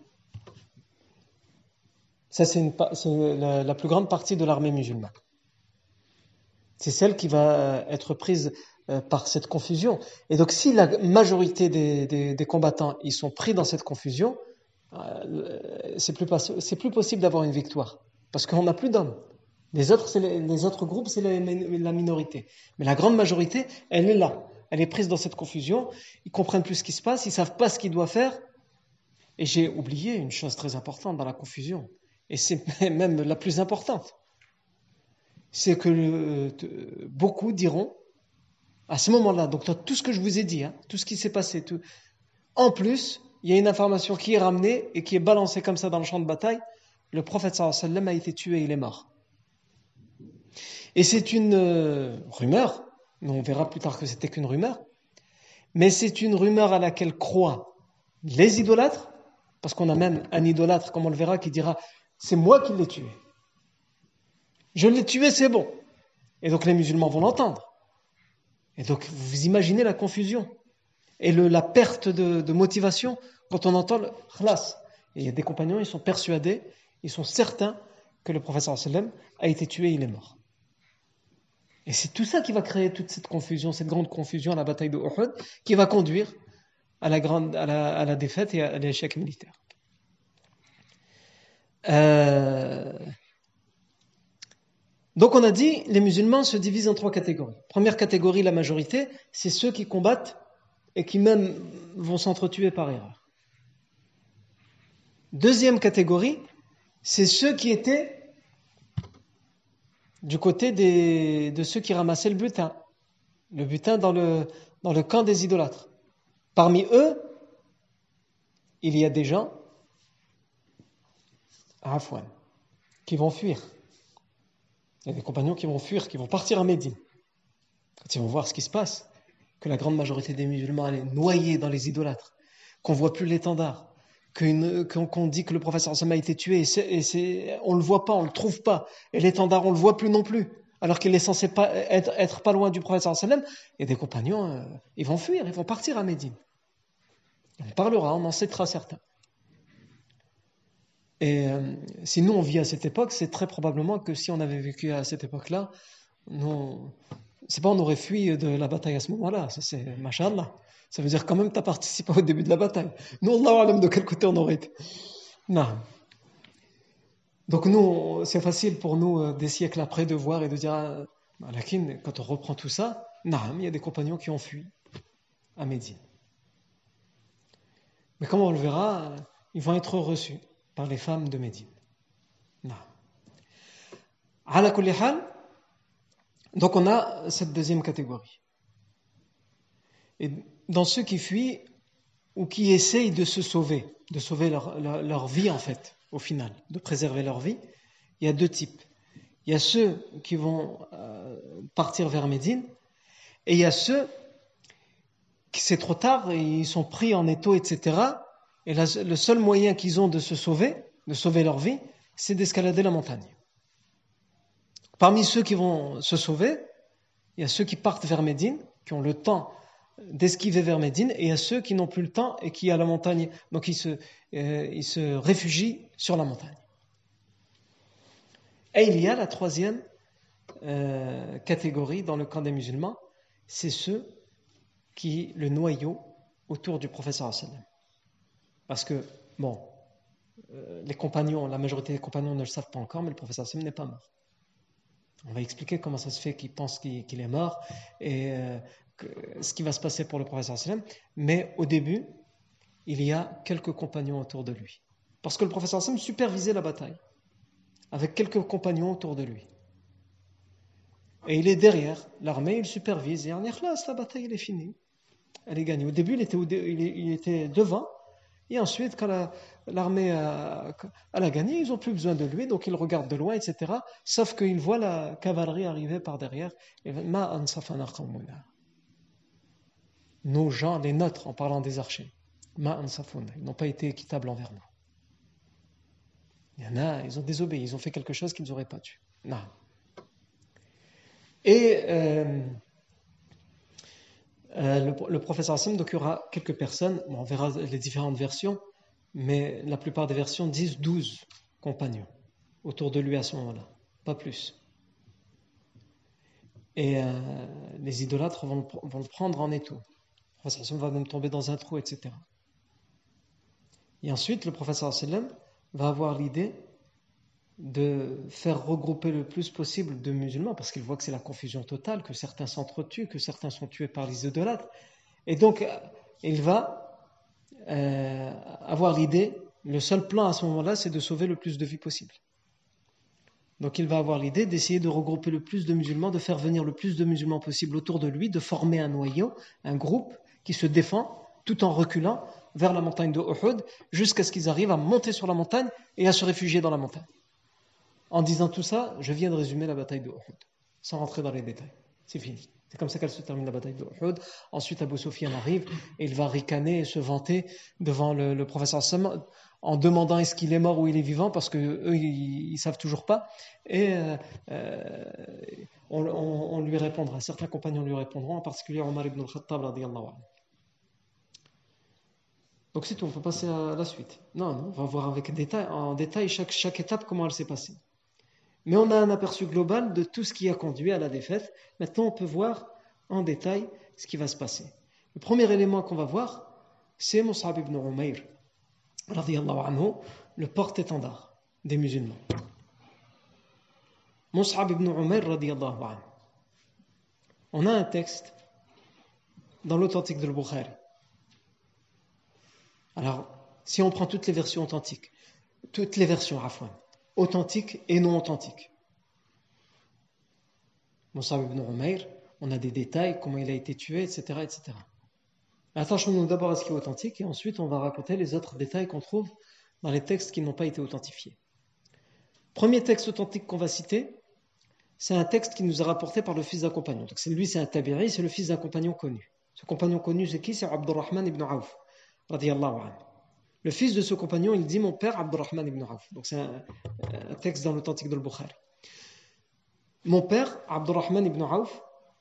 Ça, c'est, une, c'est la, la plus grande partie de l'armée musulmane. C'est celle qui va être prise par cette confusion. Et donc, si la majorité des, des, des combattants ils sont pris dans cette confusion, euh, c'est plus, c'est plus possible d'avoir une victoire. Parce qu'on n'a plus d'hommes. Les autres, c'est les, les autres groupes, c'est la, la minorité. Mais la grande majorité, elle est là. Elle est prise dans cette confusion. Ils comprennent plus ce qui se passe. Ils savent pas ce qu'ils doivent faire. Et j'ai oublié une chose très importante dans la confusion. Et c'est même la plus importante. C'est que le, beaucoup diront, à ce moment-là, donc tout ce que je vous ai dit, hein, tout ce qui s'est passé, tout, en plus, il y a une information qui est ramenée et qui est balancée comme ça dans le champ de bataille. Le prophète sallallahu alayhi wa sallam a été tué, il est mort. Et c'est une euh, rumeur, on verra plus tard que c'était qu'une rumeur, mais c'est une rumeur à laquelle croient les idolâtres, parce qu'on a même un idolâtre, comme on le verra, qui dira « c'est moi qui l'ai tué ». Je l'ai tué, c'est bon. Et donc les musulmans vont l'entendre. Et donc vous imaginez la confusion et le, la perte de, de motivation quand on entend le khlas. Et il y a des compagnons, ils sont persuadés, ils sont certains que le prophète sallallahu alayhi wa sallam a été tué, il est mort. Et c'est tout ça qui va créer toute cette confusion, cette grande confusion à la bataille de Uhud, qui va conduire à la, grande, à la, à la défaite et à l'échec militaire. Euh... Donc on a dit, les musulmans se divisent en trois catégories. Première catégorie, la majorité, c'est ceux qui combattent et qui même vont s'entretuer par erreur. Deuxième catégorie, c'est ceux qui étaient du côté des, de ceux qui ramassaient le butin. Le butin dans le, dans le camp des idolâtres. Parmi eux, il y a des gens, afwan, qui vont fuir. Il y a des compagnons qui vont fuir, qui vont partir à Médine. Quand ils vont voir ce qui se passe, que la grande majorité des musulmans est noyée dans les idolâtres, qu'on ne voit plus l'étendard, qu'une, qu'on, qu'on dit que le prophète sallallahu alayhi wa sallam a été tué, et, c'est, et c'est, on ne le voit pas, on ne le trouve pas, et l'étendard, on ne le voit plus non plus, alors qu'il est censé pas, être, être pas loin du prophète sallallahu alayhi wa sallam, et des compagnons, euh, ils vont fuir, ils vont partir à Médine. On parlera, on en citera certains. Et euh, si nous on vit à cette époque, c'est très probablement que si on avait vécu à cette époque-là, nous, c'est pas on aurait fui de la bataille à ce moment-là, ça c'est machallah. Ça veut dire quand même que tu as participé au début de la bataille. Nous, Allahu alam de quel côté on aurait été. Non. Donc nous, c'est facile pour nous des siècles après de voir et de dire, ah, lakin, quand on reprend tout ça, non, il y a des compagnons qui ont fui à Médine. Mais comme on le verra, ils vont être reçus par les femmes de Médine. Non. Ala kulli hal, donc on a cette deuxième catégorie. Et dans ceux qui fuient ou qui essayent de se sauver, de sauver leur, leur, leur vie en fait, au final, de préserver leur vie, il y a deux types. Il y a ceux qui vont euh, partir vers Médine et il y a ceux qui c'est trop tard et ils sont pris en étau, et cetera. Et la, le seul moyen qu'ils ont de se sauver, de sauver leur vie, c'est d'escalader la montagne. Parmi ceux qui vont se sauver, il y a ceux qui partent vers Médine, qui ont le temps d'esquiver vers Médine, et il y a ceux qui n'ont plus le temps et qui à la montagne, donc ils se, euh, ils se réfugient sur la montagne. Et il y a la troisième euh, catégorie dans le camp des musulmans, c'est ceux qui, le noyau autour du prophète sallallahu alayhi wa sallam. Parce que, bon, euh, les compagnons, la majorité des compagnons ne le savent pas encore, mais le prophète sallallahu alayhi wa sallam n'est pas mort. On va expliquer comment ça se fait qu'ils pensent qu'il, qu'il est mort et euh, ce qui va se passer pour le prophète sallam, mais au début, il y a quelques compagnons autour de lui. Parce que le prophète sallam supervisait la bataille, avec quelques compagnons autour de lui. Et il est derrière l'armée, il supervise, et en ikhlas, la bataille elle est finie. Elle est gagnée. Au début, il était, il était devant, et ensuite, quand la, l'armée a, elle a gagné, ils n'ont plus besoin de lui, donc ils regardent de loin, et cetera. Sauf qu'ils voient la cavalerie arriver par derrière. Et ma ansafana qawmuna. Nos gens, les nôtres, en parlant des archers, ma ansafuna, ils n'ont pas été équitables envers nous. Il y en a, ils ont désobéi, ils ont fait quelque chose qu'ils n'auraient pas dû. Non. Et euh, euh, le, le professeur Hassan, donc il y aura quelques personnes, bon, on verra les différentes versions, mais la plupart des versions disent douze compagnons autour de lui à ce moment-là, pas plus. Et euh, les idolâtres vont, vont le prendre en étau. Le professeur Hassan va même tomber dans un trou, et cetera. Et ensuite, le professeur Hassan va avoir l'idée de faire regrouper le plus possible de musulmans, parce qu'il voit que c'est la confusion totale, que certains s'entretuent, que certains sont tués par les idolâtres. Et donc, il va euh, avoir l'idée, le seul plan à ce moment-là, c'est de sauver le plus de vies possible. Donc, il va avoir l'idée d'essayer de regrouper le plus de musulmans, de faire venir le plus de musulmans possible autour de lui, de former un noyau, un groupe qui se défend, tout en reculant vers la montagne de Uhud, jusqu'à ce qu'ils arrivent à monter sur la montagne et à se réfugier dans la montagne. En disant tout ça, je viens de résumer la bataille de Uhud, sans rentrer dans les détails. C'est fini. C'est comme ça qu'elle se termine, la bataille de Uhud. Ensuite, Abu Sufyan arrive et il va ricaner et se vanter devant le, le professeur Sam en demandant est-ce qu'il est mort ou il est vivant, parce qu'eux, ils ne savent toujours pas. Et euh, on, on, on lui répondra. Certains compagnons lui répondront, en particulier Omar ibn al-Khattab radiyallahu anhu. Donc c'est tout, on peut passer à la suite. Non, non, on va voir avec détail, en détail chaque, chaque étape comment elle s'est passée. Mais on a un aperçu global de tout ce qui a conduit à la défaite. Maintenant, on peut voir en détail ce qui va se passer. Le premier élément qu'on va voir, c'est Mus'ab ibn Umayr, radiyallahu anhu, le porte-étendard des musulmans. Mus'ab ibn Umayr, radiyallahu anhu. On a un texte dans l'authentique de Bukhari. Alors, si on prend toutes les versions authentiques, toutes les versions, afwan, authentiques et non authentiques. Mus'ab ibn Umayr, on a des détails, comment il a été tué, et cetera, et cetera. Attachons-nous d'abord à ce qui est authentique et ensuite on va raconter les autres détails qu'on trouve dans les textes qui n'ont pas été authentifiés. Premier texte authentique qu'on va citer, c'est un texte qui nous est rapporté par le fils d'un compagnon. Donc c'est lui, c'est un tabi'i, c'est le fils d'un compagnon connu. Ce compagnon connu, c'est qui? C'est Abdurrahman ibn Auf, radiyallahu anhu. Le fils de ce compagnon, il dit mon père Abdurrahman ibn Auf. Donc c'est un, un texte dans l'authentique de Bukhari. Mon père Abdurrahman ibn Auf,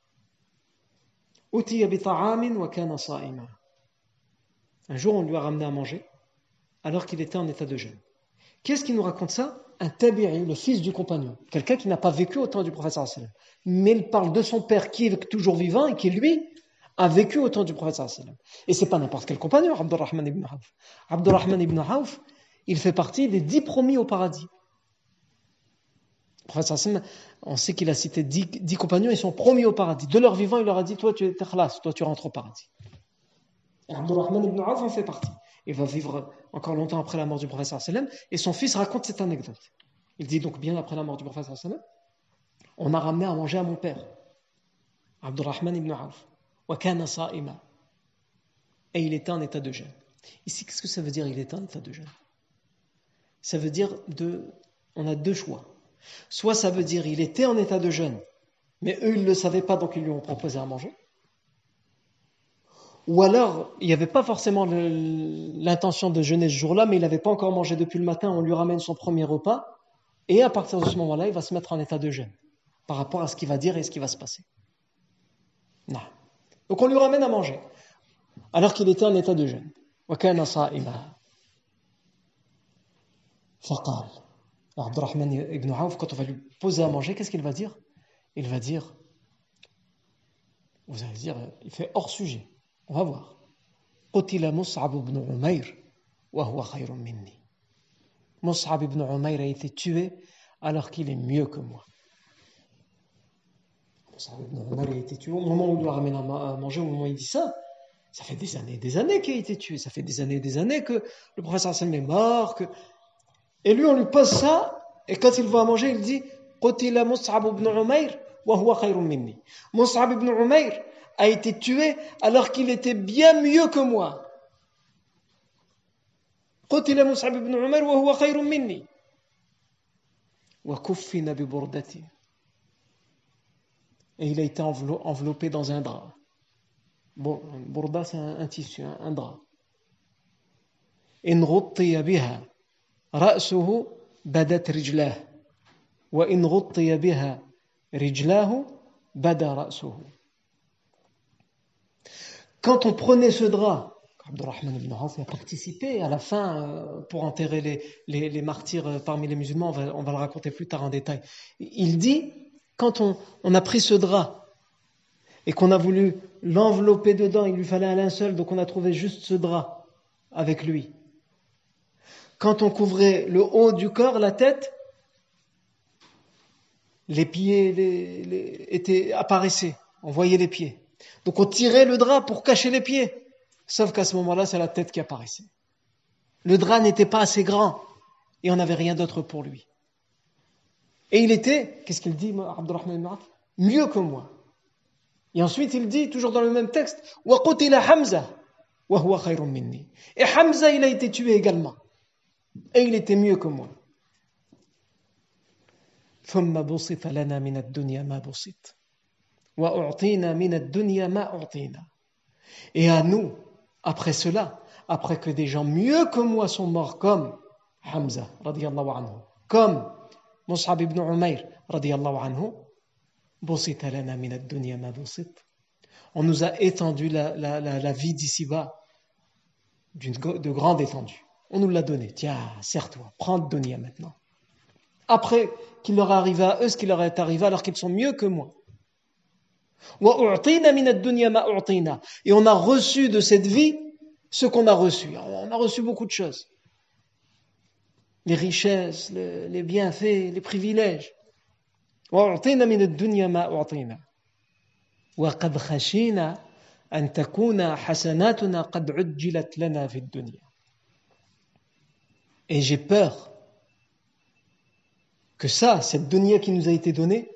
utiya bi ta'amin wa kana sa'ima. Un jour, on lui a ramené à manger alors qu'il était en état de jeûne. Qu'est-ce qui nous raconte ça? Un tabi'i, le fils du compagnon, quelqu'un qui n'a pas vécu au temps du prophète sallallahu alayhi wa sallam, mais il parle de son père qui est toujours vivant et qui lui a vécu au temps du prophète sallallahu alayhi wa sallam. Et c'est pas n'importe quel compagnon, Abdurrahman ibn Auf. Abdurrahman ibn Auf, il fait partie des dix promis au paradis. Le prophète sallallahu alayhi wa sallam, on sait qu'il a cité dix, dix compagnons, ils sont promis au paradis. De leur vivant, il leur a dit, toi tu es ikhlas, toi tu rentres au paradis. Et Abdurrahman ibn Auf en fait partie. Il va vivre encore longtemps après la mort du prophète sallallahu alayhi wa sallam, et son fils raconte cette anecdote. Il dit donc bien après la mort du prophète sallallahu alayhi wa sallam, on a ramené à manger à mon père, Abdurrahman ibn Auf, wa kana sa'ima, et il était en état de jeûne. Ici, qu'est-ce que ça veut dire il était en état de jeûne? Ça veut dire de, on a deux choix. Soit ça veut dire il était en état de jeûne, mais eux ils ne le savaient pas, donc ils lui ont proposé à manger. Ou alors, il n'y avait pas forcément le, l'intention de jeûner ce jour-là, mais il n'avait pas encore mangé depuis le matin, on lui ramène son premier repas, et à partir de ce moment-là, il va se mettre en état de jeûne, par rapport à ce qu'il va dire et ce qui va se passer. Non. Donc on lui ramène à manger, alors qu'il était en état de jeûne. وَكَانَ صَائِمًا فَقَالَ. Alors Abdurrahman ibn Auf, quand on va lui poser à manger, qu'est-ce qu'il va dire? Il va dire, vous allez dire, il fait hors sujet. On va voir. قتل مصعب ibn Umayr وهو خير مني. Mus'ab ibn Umayr a été tué alors qu'il est mieux que moi. Mus'ab ibn Umayr a été tué au moment où il lui a ramené à manger, au moment où il dit ça. Ça fait des années et des années qu'il a été tué. Ça fait des années et des années que le prophète sallam est mort. Que... Et lui, on lui pose ça. Et quand il va à manger, il dit Qutila Mus'ab ibn Umayr wa huwa khayrun minni. Mus'ab ibn Umayr a été tué alors qu'il était bien mieux que moi. Qutila Mus'ab ibn Umayr wa huwa khayrun minni. Wa kuffina bi burdati. Et il a été enveloppé dans un drap. Bon, bourda, c'est un, un tissu, un, un drap. إن غطي بها رأسه بدت رجلاه وإن غطي بها رجلاه بدا رأسه. Quand on prenait ce drap, Abdurrahman ibn Awf a participé à la fin euh, pour enterrer les, les, les martyrs euh, parmi les musulmans, on va, on va le raconter plus tard en détail. Il dit, quand on, on a pris ce drap et qu'on a voulu l'envelopper dedans, il lui fallait un linceul, donc on a trouvé juste ce drap avec lui. Quand on couvrait le haut du corps, la tête, les pieds les, les, étaient, apparaissaient, on voyait les pieds. Donc on tirait le drap pour cacher les pieds, sauf qu'à ce moment-là, c'est la tête qui apparaissait. Le drap n'était pas assez grand et on n'avait rien d'autre pour lui. Et il était, qu'est-ce qu'il dit, Abdurrahman ibn Awf, mieux que moi. Et ensuite, il dit, toujours dans le même texte, وَقُتِلَ حَمْزَةٌ وَهُوَ خَيْرٌ مِنِّي. Et Hamza, il a été tué également. Et il était mieux que moi. ثُمَّ بُسِطَ لَنَا مِنَ الدُّنْيَا مَا بُسِطَ وَأُعْطِينَا مِنَ الدُّنْيَا مَا أُعْطِينَا. Et à nous, après cela, après que des gens mieux que moi sont morts, comme Hamza, radiyallahu anhu, comme Mus'ab ibn Umayr, radiyallahu anhu, بُسِطَ لَنَا مِنَ الدُّنْيَا مَا بُسِطَ. On nous a étendu la, la, la, la vie d'ici-bas d'une, de grande étendue. On nous l'a donné. Tiens, serre-toi, prends le dunya maintenant. Après qu'il leur est arrivé à eux ce qui leur est arrivé alors qu'ils sont mieux que moi. Et on a reçu de cette vie ce qu'on a reçu. On a reçu beaucoup de choses. Les richesses, les, les bienfaits, les privilèges. وقد خشينا أن تكون حسناتنا قد عجلت لنا في الدنيا. Et j'ai peur que ça, cette dunya qui nous a été donnée,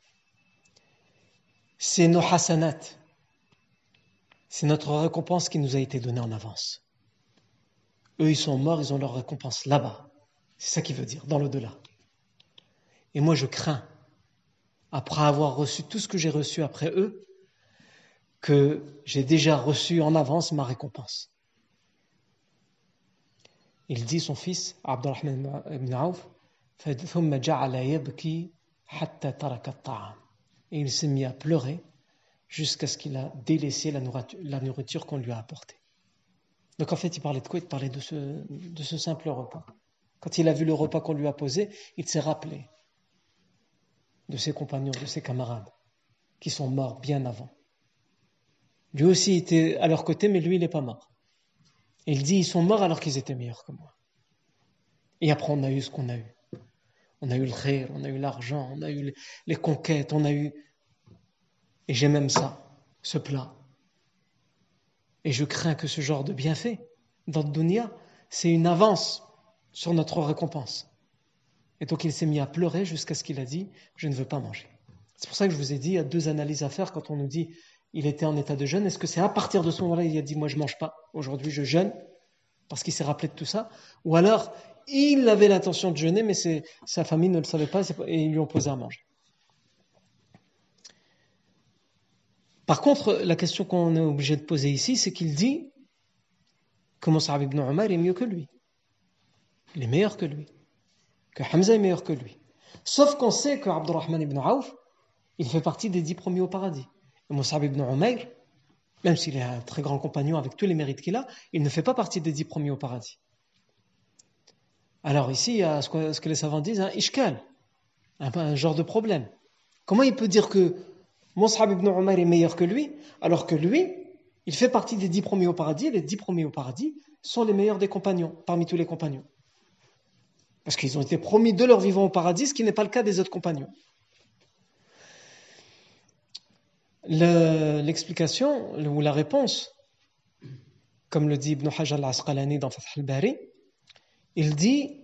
c'est nos hasanat, c'est notre récompense qui nous a été donnée en avance. Eux, ils sont morts, ils ont leur récompense là-bas. C'est ça qu'il veut dire, dans l'au-delà. Et moi, je crains, après avoir reçu tout ce que j'ai reçu après eux, que j'ai déjà reçu en avance ma récompense. Il dit son fils, Abdurrahman ibn Awf, ثم جعل يبكي حتى ترك الطعام. Et il s'est mis à pleurer jusqu'à ce qu'il a délaissé la nourriture, la nourriture qu'on lui a apportée. Donc en fait, il parlait de quoi? Il parlait de ce, de ce simple repas. Quand il a vu le repas qu'on lui a posé, il s'est rappelé de ses compagnons, de ses camarades, qui sont morts bien avant. Lui aussi était à leur côté, mais lui, il n'est pas mort. Et il dit, ils sont morts alors qu'ils étaient meilleurs que moi. Et après, on a eu ce qu'on a eu. On a eu le khayr, on a eu l'argent, on a eu les conquêtes, on a eu... Et j'ai même ça, ce plat. Et je crains que ce genre de bienfait, dans le dunya, c'est une avance sur notre récompense. Et donc il s'est mis à pleurer jusqu'à ce qu'il a dit, je ne veux pas manger. C'est pour ça que je vous ai dit, il y a deux analyses à faire quand on nous dit, il était en état de jeûne. Est-ce que c'est à partir de ce moment-là, il a dit, moi je ne mange pas, aujourd'hui je jeûne, parce qu'il s'est rappelé de tout ça, ou alors il avait l'intention de jeûner, mais c'est, sa famille ne le savait pas et ils lui ont posé à manger. Par contre, la question qu'on est obligé de poser ici, c'est qu'il dit que Mus'ab ibn Umayr est mieux que lui. Il est meilleur que lui. Que Hamza est meilleur que lui. Sauf qu'on sait que Abdurrahman ibn Awf, il fait partie des dix premiers au paradis. Et Mus'ab ibn Umayr, même s'il est un très grand compagnon avec tous les mérites qu'il a, il ne fait pas partie des dix premiers au paradis. Alors ici, il y a ce que, ce que les savants disent, un ishkal, un, un genre de problème. Comment il peut dire que Mus'ab ibn Umayr est meilleur que lui, alors que lui, il fait partie des dix premiers au paradis, et les dix premiers au paradis sont les meilleurs des compagnons, parmi tous les compagnons. Parce qu'ils ont été promis de leur vivant au paradis, ce qui n'est pas le cas des autres compagnons. Le, l'explication ou la réponse, comme le dit Ibn Hajar al-Asqalani dans Fath al-Bari, il dit,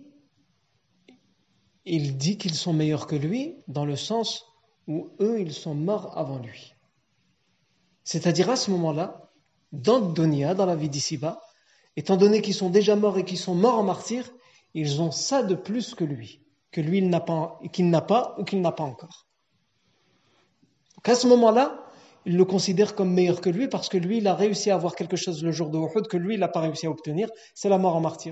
il dit qu'ils sont meilleurs que lui dans le sens où eux, ils sont morts avant lui. C'est-à-dire à ce moment-là, dans le dunya, dans la vie d'ici-bas, étant donné qu'ils sont déjà morts et qu'ils sont morts en martyrs, ils ont ça de plus que lui, que lui il n'a pas, qu'il n'a pas ou qu'il n'a pas encore. Donc à ce moment-là, il le considère comme meilleur que lui parce que lui, il a réussi à avoir quelque chose le jour de Uhud que lui, il n'a pas réussi à obtenir, c'est la mort en martyr.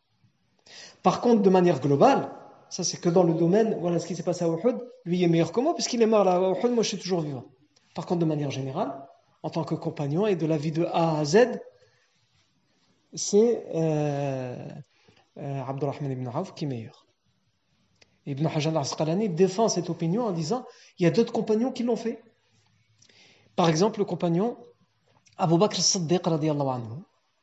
Par contre, de manière globale, ça c'est que dans le domaine, voilà ce qui s'est passé à Uhud, lui il est meilleur que moi puisqu'il est mort là à Uhud, moi je suis toujours vivant. Par contre, de manière générale, en tant que compagnon et de la vie de A à Z, c'est euh, euh, Abdurrahman ibn Auf qui est meilleur. Ibn Hajar al-Asqalani défend cette opinion en disant il y a d'autres compagnons qui l'ont fait. Par exemple, le compagnon Abu Bakr as-Siddiq radiyallahu anhu.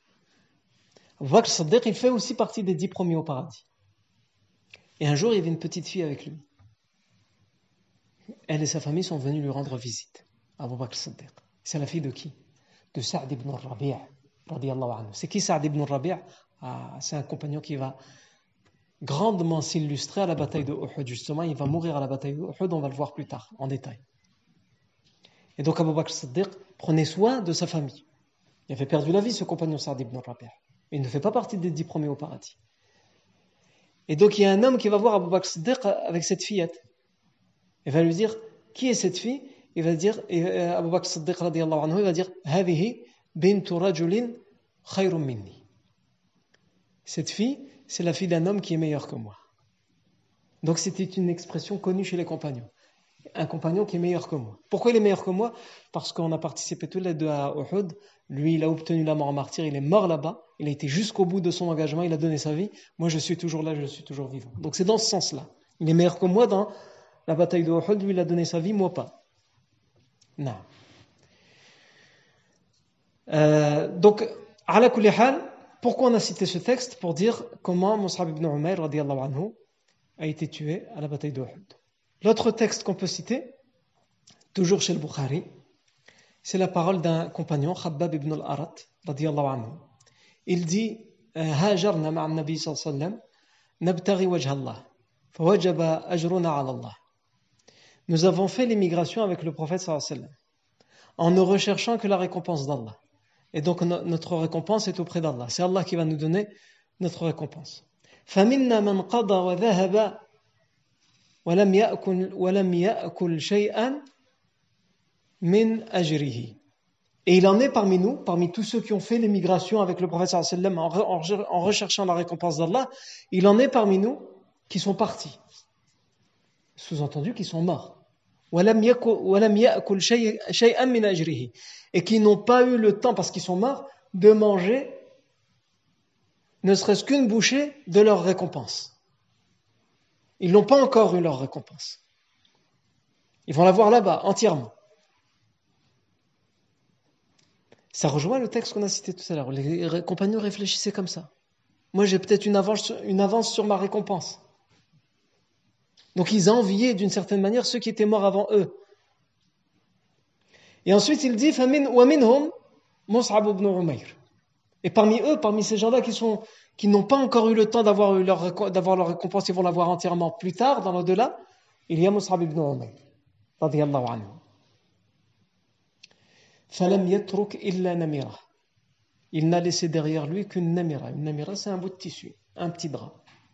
Abu Bakr as-Siddiq, il fait aussi partie des dix premiers au paradis. Et un jour, il y avait une petite fille avec lui. Elle et sa famille sont venus lui rendre visite. Abu Bakr as-Siddiq. C'est la fille de qui? De Sa'd ibn al-Rabi' radiyallahu anhu. C'est qui Sa'd ibn al-Rabi'? Ah, c'est un compagnon qui va grandement s'illustrer à la bataille de Uhud. Justement, il va mourir à la bataille de Uhud, on va le voir plus tard, en détail. Et donc Abu Bakr as-Siddiq prenait soin de sa famille. Il avait perdu la vie, ce compagnon Sa'd ibn al-Rabi'. Il ne fait pas partie des dix premiers au paradis. Et donc il y a un homme qui va voir Abu Bakr as-Siddiq avec cette fillette. Il va lui dire, qui est cette fille? Il va dire, et Abu Bakr as-Siddiq radiyallahu anhu, il va dire, هذه بنت رجل خير مني. Cette fille, c'est la fille d'un homme qui est meilleur que moi. Donc c'était une expression connue chez les compagnons. Un compagnon qui est meilleur que moi. Pourquoi il est meilleur que moi? Parce qu'on a participé tous les deux à Uhud. Lui, il a obtenu la mort en martyr, il est mort là-bas. Il a été jusqu'au bout de son engagement, il a donné sa vie. Moi, je suis toujours là, je suis toujours vivant. Donc c'est dans ce sens-là. Il est meilleur que moi dans la bataille de Uhud. Lui, il a donné sa vie, moi pas. Non. Euh, donc, ala kulli hal, pourquoi on a cité ce texte? Pour dire comment Mus'ab ibn Umayr radiyallahu anhu a été tué à la bataille de Uhud. L'autre texte qu'on peut citer, toujours chez le Bukhari, c'est la parole d'un compagnon, Khabbab ibn al-Arat, radiyallahu anhu. Il dit, هاجرنا مع النبي صلى الله عليه وسلم نبتغي وجه الله فوجب أجرنا على الله. Nous avons fait l'immigration avec le prophète sallallahu alayhi wa sallam en ne recherchant que la récompense d'Allah. Et donc notre récompense est auprès d'Allah. C'est Allah qui va nous donner notre récompense. فمنا من قضى وذهب ولم يأكل ولم يأكل شيئا من أجره. Et il en est parmi nous, parmi tous ceux qui ont fait l'émigration avec le prophète sallallahu alayhi wa sallam en recherchant la récompense d'Allah, il en est parmi nous qui sont partis. Sous-entendu, qui sont morts. وَلَمْ يَأْكُلْ شَيْئًا مِنْ أَجْرِهِ. Et qui n'ont pas eu le temps, parce qu'ils sont morts, de manger ne serait-ce qu'une bouchée de leur récompense. Ils n'ont pas encore eu leur récompense. Ils vont la voir là-bas, entièrement. Ça rejoint le texte qu'on a cité tout à l'heure. Les compagnons réfléchissaient comme ça. Moi, j'ai peut-être une avance, une avance sur ma récompense. Donc, ils enviaient d'une certaine manière ceux qui étaient morts avant eux. Et ensuite, il dit وَمِنْهُمْ مُصْعَبُ ibn Umayr. Et parmi eux, parmi ces gens-là qui sont, qui n'ont pas encore eu le temps d'avoir, eu leur, d'avoir leur récompense, ils vont l'avoir entièrement plus tard, dans l'au-delà, il y a Mus'ab ibn Umayr, radiyallahu anhu. فَلَمْ يَتْرُكْ إِلَّا نَمِرَةً. Il n'a laissé derrière lui qu'une namira. Une namira, c'est un bout de tissu, un petit drap.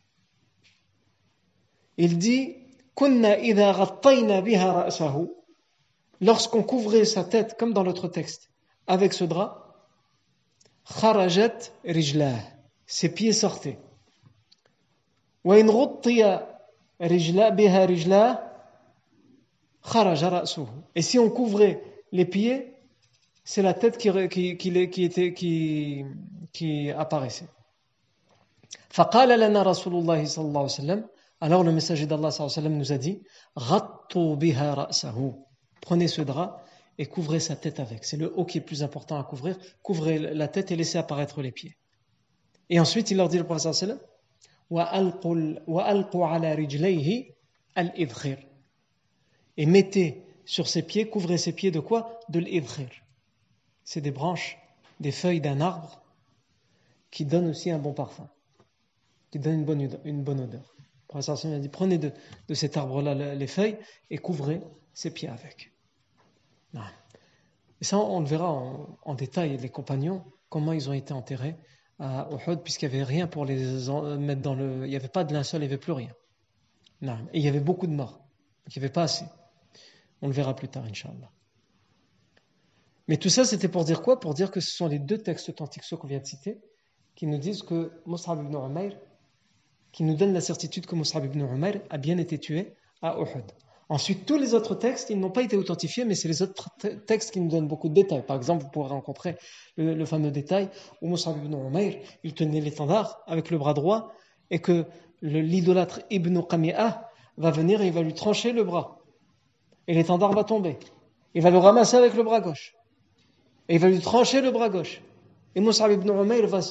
Il dit كُنَّا إِذَا غَطَّيْنَا بِهَا رَأْسَهُ. Lorsqu'on couvrait sa tête, comme dans l'autre texte, avec ce drap, خَرَجَتْ رِجْلَاهُ. Ses pieds sortaient. وَإِنْ غُطِّيَ رِجْلَا بِهَا رِجْلَاهُ خَرَجَ رَأْسُهُ. Et si on couvrait les pieds, c'est la tête qui, qui, qui, qui, était, qui, qui apparaissait. فَقَالَ لَنَا رَسُولُ اللَّهِ صَلَّى اللَّهُ عَلَيْهِ وسلم. Alors le messager d'Allah sallallahu alayhi wa sallam nous a dit غَطُّوا بِهَا رَأْسَهُ. Prenez ce drap et couvrez sa tête avec. C'est le haut qui est plus important à couvrir. Couvrez la tête et laissez apparaître les pieds. Et ensuite, il leur dit le prophète sallallahu alayhi wa sallam وَأَلْقُوا عَلَى رِجْلَيْهِ الْإِذْخِرِ. Et mettez sur ses pieds, couvrait ses pieds de quoi? De l'idkhir. C'est des branches, des feuilles d'un arbre qui donnent aussi un bon parfum, qui donnent une bonne, une bonne odeur. Le professeur sallam a dit, prenez de, de cet arbre-là les feuilles et couvrez ses pieds avec. Non. Et ça, on le verra en, en détail, les compagnons, comment ils ont été enterrés à Uhud, puisqu'il n'y avait rien pour les en, mettre dans le... Il n'y avait pas de linceul, il n'y avait plus rien. Non. Et il y avait beaucoup de morts, donc il n'y avait pas assez. On le verra plus tard, Inch'Allah. Mais tout ça, c'était pour dire quoi? Pour dire que ce sont les deux textes authentiques, ceux qu'on vient de citer, qui nous disent que Mus'ab ibn Umayr, qui nous donnent la certitude que Mus'ab ibn Umayr a bien été tué à Uhud. Ensuite, tous les autres textes, ils n'ont pas été authentifiés, mais c'est les autres textes qui nous donnent beaucoup de détails. Par exemple, vous pourrez rencontrer le, le fameux détail où Mus'ab ibn Umayr, il tenait l'étendard avec le bras droit et que le, l'idolâtre Ibn Qami'ah va venir et il va lui trancher le bras. Et l'étendard va tomber. Il va le ramasser avec le bras gauche. Et il va lui trancher le bras gauche. Et Mus'ab ibn Umayr va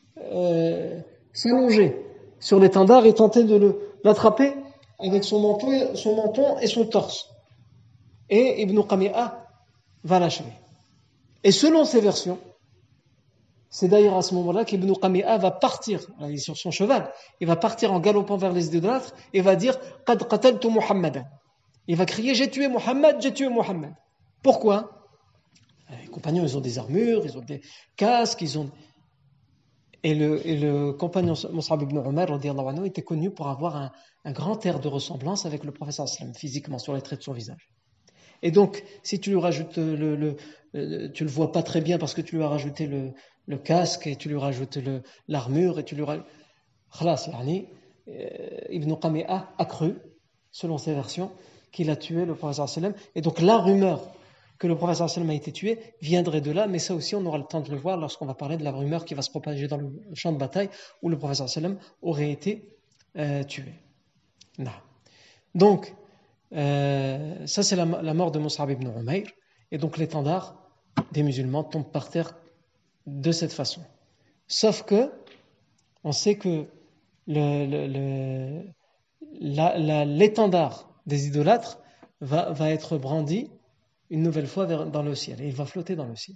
euh, s'allonger sur l'étendard et tenter de le, l'attraper avec son menton, son menton et son torse. Et Ibn Qami'ah va l'achever. Et selon ces versions, c'est d'ailleurs à ce moment-là qu'Ibn Qami'ah va partir, là, il est sur son cheval, il va partir en galopant vers les idolâtres et va dire « Qad qataltu Muhammadan ». Il va crier « J'ai tué Muhammad, j'ai tué Muhammad ». Pourquoi? Les compagnons, ils ont des armures, ils ont des casques, ils ont... Et le, et le compagnon Mus'ab ibn Umayr radiyallahu anhu était connu pour avoir un, un grand air de ressemblance avec le prophète sallam, physiquement, sur les traits de son visage. Et donc, si tu lui rajoutes le, le, le tu le vois pas très bien parce que tu lui as rajouté le, le casque et tu lui rajoutes le, l'armure et tu lui rajoutes... Khalas, yani, Ibn Qami'ah a cru, selon ses versions, qu'il a tué le prophète sallam. Et donc, la rumeur que le prophète sallam a été tué viendrait de là, mais ça aussi on aura le temps de le voir lorsqu'on va parler de la rumeur qui va se propager dans le champ de bataille où le prophète sallam aurait été euh, tué. Non. Donc, euh, ça c'est la, la mort de Mus'ab ibn Umayr, et donc l'étendard des musulmans tombe par terre de cette façon. Sauf que, on sait que le, le, le, la, la, l'étendard des idolâtres va, va être brandi une nouvelle fois vers, dans le ciel, et il va flotter dans le ciel.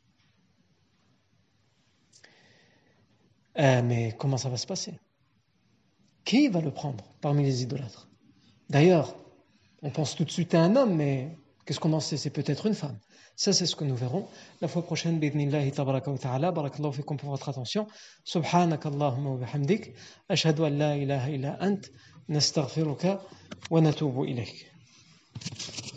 Euh, mais comment ça va se passer? Qui va le prendre parmi les idolâtres? D'ailleurs, on pense tout de suite à un homme, mais qu'est-ce qu'on en sait? C'est peut-être une femme. Ça, c'est ce que nous verrons la fois prochaine. Bidnillahi tabaraka wa ta'ala. Barakallahu fikum pour votre attention. Subhanakallahumma wa bihamdik. Ashhadu an la ilaha illa ant. Nastaghfiruka wa natubu ilayk.